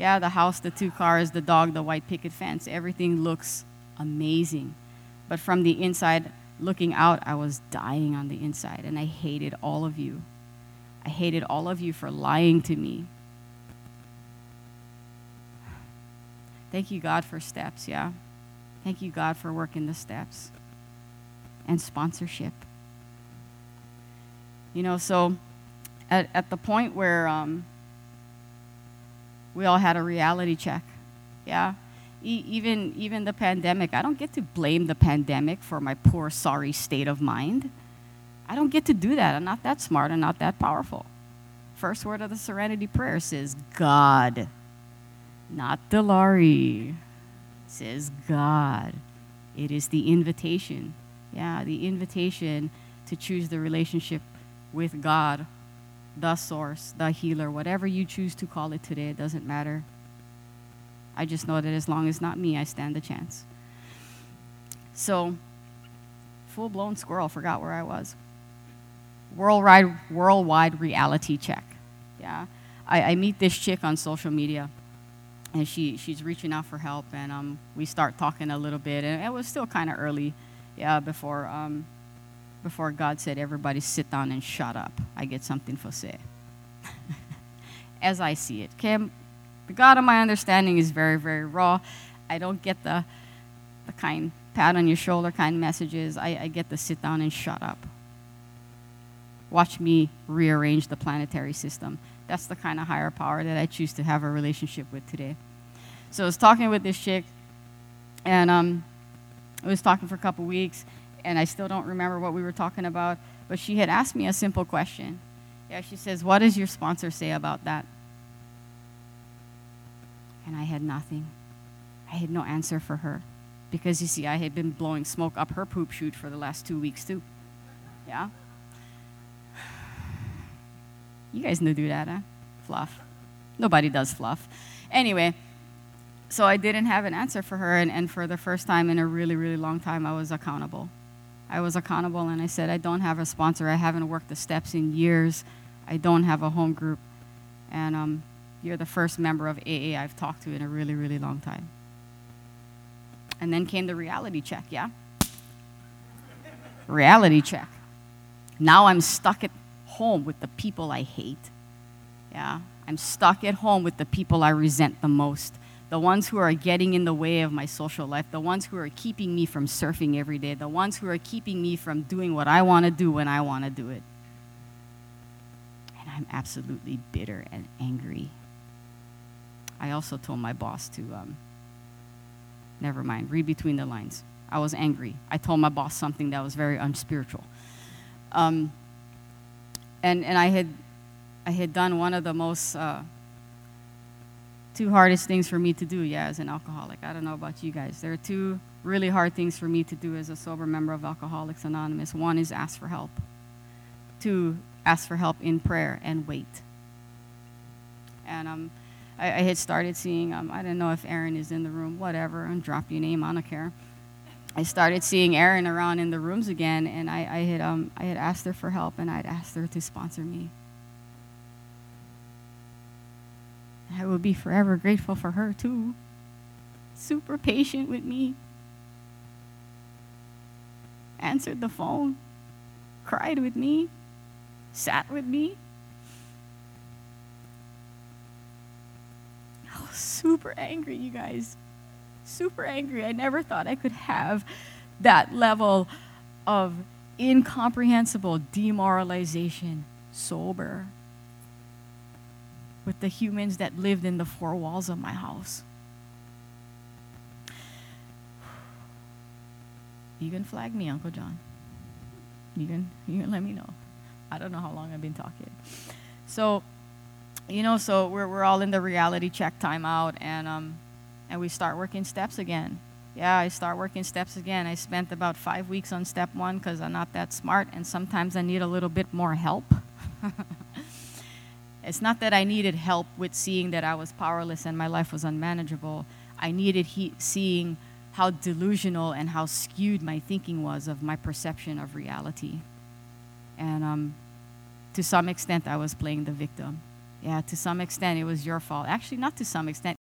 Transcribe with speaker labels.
Speaker 1: Yeah, the house, the 2 cars, the dog, the white picket fence, everything looks amazing. But from the inside, looking out, I was dying on the inside, and I hated all of you. I hated all of you for lying to me. Thank you, God, for steps, yeah? Thank you, God, for working the steps and sponsorship. You know, so at the point where we all had a reality check, yeah? Even the pandemic, I don't get to blame the pandemic for my poor, sorry state of mind. I don't get to do that. I'm not that smart. I'm not that powerful. First word of the Serenity Prayer says, God. Not Delari. Says God. It is the invitation. Yeah, the invitation to choose the relationship with God, the source, the healer, whatever you choose to call it today, it doesn't matter. I just know that as long as not me, I stand a chance. So, full-blown squirrel, forgot where I was. Worldwide reality check. Yeah, I meet this chick on social media, and she's reaching out for help, and we start talking a little bit, and it was still kind of early, yeah, before God said, everybody sit down and shut up. I get something for say. As I see it. Okay, the God of my understanding is very, very raw. I don't get the kind pat on your shoulder kind messages. I get the sit down and shut up. Watch me rearrange the planetary system. That's the kind of higher power that I choose to have a relationship with today. So I was talking with this chick, and I was talking for a couple weeks, and I still don't remember what we were talking about, but she had asked me a simple question. Yeah, she says, what does your sponsor say about that? And I had nothing. I had no answer for her. Because, you see, I had been blowing smoke up her poop chute for the last 2 weeks, too. Yeah? You guys know do that, huh? Fluff. Nobody does fluff. Anyway, so I didn't have an answer for her, and for the first time in a really, really long time, I was accountable. I was accountable, and I said, I don't have a sponsor. I haven't worked the steps in years. I don't have a home group. And you're the first member of AA I've talked to in a really, really long time. And then came the reality check, yeah? Reality check. Now I'm stuck at home with the people I hate. Yeah, I'm stuck at home with the people I resent the most. The ones who are getting in the way of my social life, the ones who are keeping me from surfing every day, the ones who are keeping me from doing what I want to do when I want to do it. And I'm absolutely bitter and angry. I also told my boss to, never mind, read between the lines. I was angry. I told my boss something that was very unspiritual. And I had done one of the most two hardest things for me to do, yeah, as an alcoholic. I don't know about you guys. There are 2 really hard things for me to do as a sober member of Alcoholics Anonymous. 1 is ask for help. 2, ask for help in prayer and wait. And I had started seeing, I don't know if Aaron is in the room, whatever, and drop your name, I don't care. I started seeing Aaron around in the rooms again, and I had asked her for help, and I'd asked her to sponsor me. I would be forever grateful for her, too. Super patient with me. Answered the phone. Cried with me. Sat with me. I was super angry, you guys. Super angry. I never thought I could have that level of incomprehensible demoralization sober with the humans that lived in the 4 walls of my house. You can flag me, Uncle John. You can let me know. I don't know how long I've been talking. So, so we're all in the reality check timeout, and we start working steps again. Yeah, I start working steps again. I spent about 5 weeks on step 1 because I'm not that smart, and sometimes I need a little bit more help. It's not that I needed help with seeing that I was powerless and my life was unmanageable. I needed seeing how delusional and how skewed my thinking was of my perception of reality. And to some extent, I was playing the victim. yeah, to some extent, it was your fault. Actually, not to some extent.